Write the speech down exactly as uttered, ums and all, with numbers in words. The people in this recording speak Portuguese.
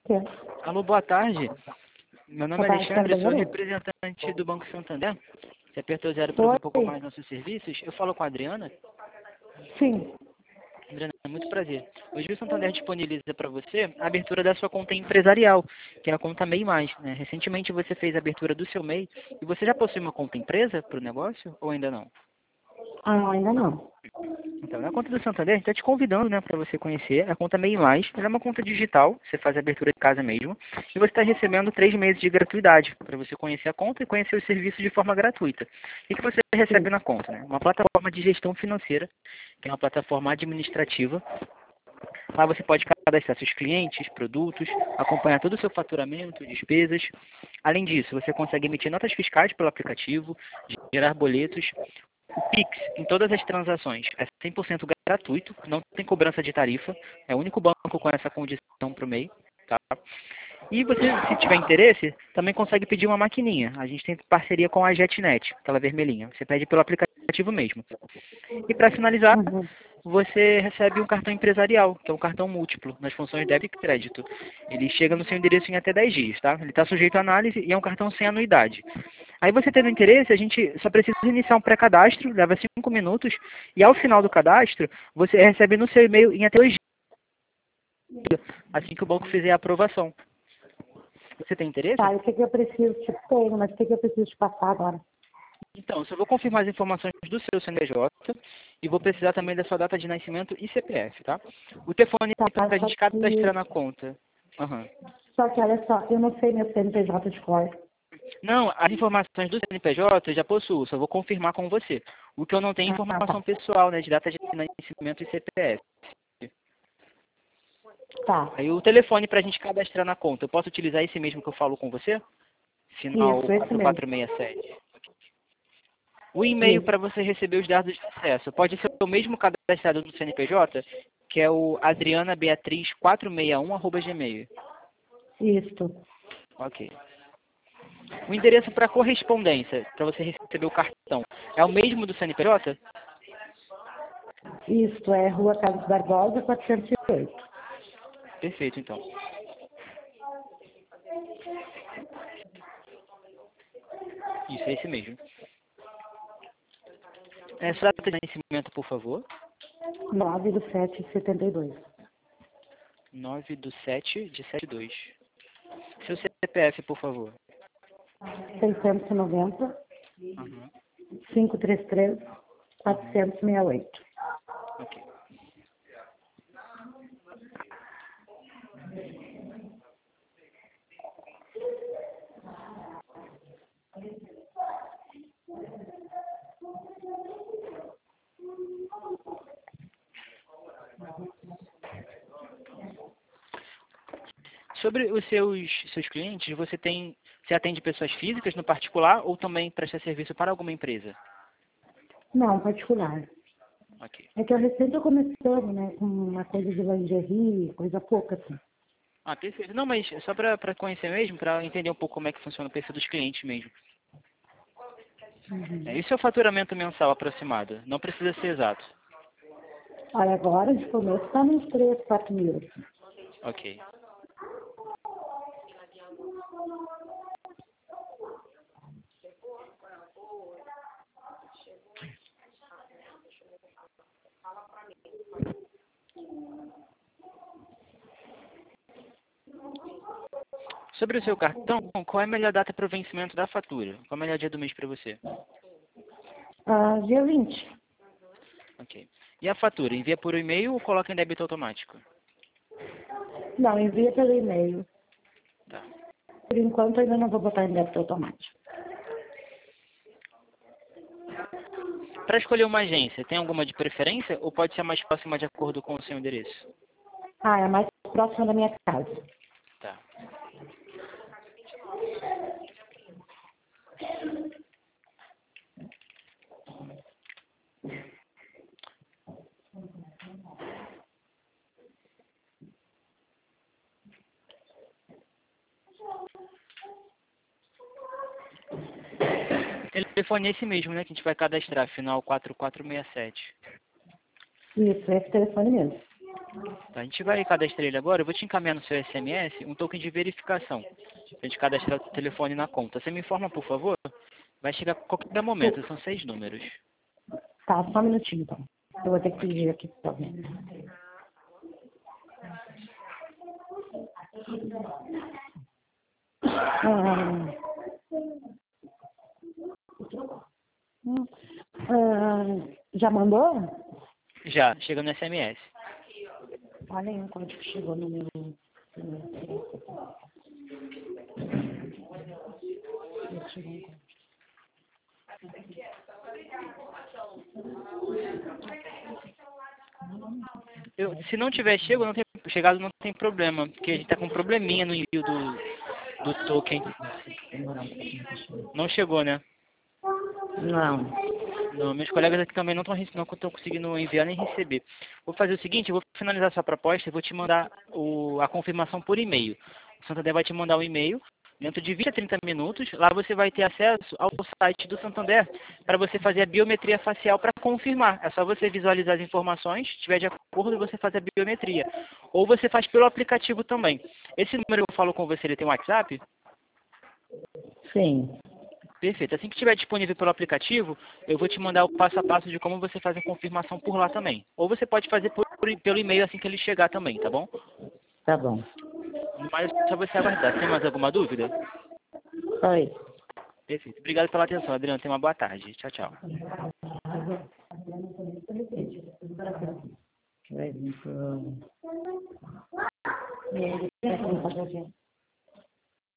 quê? Alô, boa tarde. Meu nome Boa é tarde, Alexandre, tá sou bem? representante do Banco Santander. Você apertou zero para ver Oi? um pouco mais nossos serviços. Eu falo com a Adriana. Sim. Adriana, é muito prazer. Hoje o Santander disponibiliza para você a abertura da sua conta empresarial, que é a conta MEI Mais, né? Recentemente você fez a abertura do seu MEI e você já possui uma conta empresa para o negócio ou ainda não? Ah, ainda não. Então, na conta do Santander, a gente está te convidando, né, para você conhecer a conta MEI Mais. Ela é uma conta digital, você faz a abertura de casa mesmo, e você está recebendo três meses de gratuidade para você conhecer a conta e conhecer os serviços de forma gratuita. O que você Sim. recebe na conta? Né? Uma plataforma de gestão financeira, que é uma plataforma administrativa. Lá você pode cadastrar seus clientes, produtos, acompanhar todo o seu faturamento, despesas. Além disso, você consegue emitir notas fiscais pelo aplicativo, gerar boletos. O Pix, em todas as transações, é cem por cento gratuito, não tem cobrança de tarifa, é o único banco com essa condição para o MEI. Tá? E você, se tiver interesse, também consegue pedir uma maquininha. A gente tem parceria com a JetNet, aquela vermelhinha. Você pede pelo aplicativo mesmo. E para finalizar, Uhum. você recebe um cartão empresarial, que é um cartão múltiplo, nas funções débito e crédito. Ele chega no seu endereço em até dez dias, tá? Ele está sujeito à análise e é um cartão sem anuidade. Aí você tendo interesse, a gente só precisa iniciar um pré-cadastro, leva cinco minutos, e ao final do cadastro, você recebe no seu e-mail em até dois dias, assim que o banco fizer a aprovação. Você tem interesse? Tá, e o que, que eu preciso te tenho, mas o que, que eu preciso te passar agora? Então, só vou confirmar as informações do seu C N P J e vou precisar também da sua data de nascimento e C P F, tá? O telefone Tá, para a só gente cadastrar que, na conta. Aham. só que olha só, eu não sei meu C N P J de cor. Não, as informações do C N P J eu já possuo, só vou confirmar com você. O que eu não tenho é Ah, informação tá. pessoal, né, de data de nascimento e C P F. Tá. Aí o telefone para a gente cadastrar na conta, eu posso utilizar esse mesmo que eu falo com você? Final Isso, esse quatro mesmo. quatro seis sete. O e-mail para Isso. você receber os dados de acesso pode ser o mesmo cadastrado do C N P J, que é o adriana beatriz quatrocentos e sessenta e um arroba gmail. Isso. Ok. O endereço para correspondência, para você receber o cartão, é o mesmo do C N P J? Isso, é Rua Carlos Barbosa, quatrocentos e oito. Perfeito, então. Isso, é esse mesmo. É, sua data de nascimento, por favor. nove do sete de setenta e dois. nove do sete de setenta e dois. Seu C P F, por favor. seiscentos e noventa, Uhum. quinhentos e trinta e três, Uhum. quatrocentos e sessenta e oito. Ok. Sobre os seus, seus clientes, você tem, você atende pessoas físicas no particular ou também presta serviço para alguma empresa? Não, particular. Ok. É que eu recém estou começando, né, com uma coisa de lingerie, coisa pouca, assim. Ah, perfeito. Não, mas só para conhecer mesmo, para entender um pouco como é que funciona o perfil dos clientes mesmo. Uhum. É, e o seu faturamento mensal aproximado? Não precisa ser exato. Olha, agora de começo está nos três, quatro mil. Assim. Ok. Sobre o seu cartão, qual é a melhor data para o vencimento da fatura? Qual é o melhor dia do mês para você? Ah, dia vinte. Ok. E a fatura, envia por e-mail ou coloca em débito automático? Não, envia pelo e-mail. Tá. Por enquanto ainda não vou botar em débito automático. Para escolher uma agência, tem alguma de preferência ou pode ser a mais próxima de acordo com o seu endereço? Ah, é a mais próxima da minha casa. Tá. O telefone é esse mesmo, né? Que a gente vai cadastrar, final quatro quatro seis sete. Isso, esse telefone mesmo. Tá. A gente vai cadastrar ele agora. Eu vou te encaminhar no seu S M S um token de verificação. A gente cadastrar o telefone na conta. Você me informa, por favor? Vai chegar a qualquer momento. São seis números. Tá, só um minutinho, então. Eu vou ter que pedir aqui pra alguém. Ah, hum, ah, já mandou? Já, chega no S M S. Olha aí o código que chegou no meu... Eu, se não tiver chego, não tem, chegado, não tem problema, porque a gente tá com um probleminha no envio do, do token. Não chegou, né? Não. Não, meus colegas aqui também não estão não estão conseguindo enviar nem receber. Vou fazer o seguinte, eu vou finalizar sua proposta e vou te mandar o, a confirmação por e-mail. O Santander vai te mandar um e-mail dentro de vinte a trinta minutos. Lá você vai ter acesso ao site do Santander para você fazer a biometria facial para confirmar. É só você visualizar as informações, se estiver de acordo, você faz a biometria. Ou você faz pelo aplicativo também. Esse número que eu falo com você, ele tem um WhatsApp? Sim. Perfeito. Assim que estiver disponível pelo aplicativo, eu vou te mandar o passo a passo de como você faz a confirmação por lá também. Ou você pode fazer por, por, pelo e-mail assim que ele chegar também, tá bom? Tá bom. Mas é só você aguardar. Tem mais alguma dúvida? Oi. Perfeito. Obrigado pela atenção, Adriano. Tenha uma boa tarde. Tchau, tchau. Vai vir pro...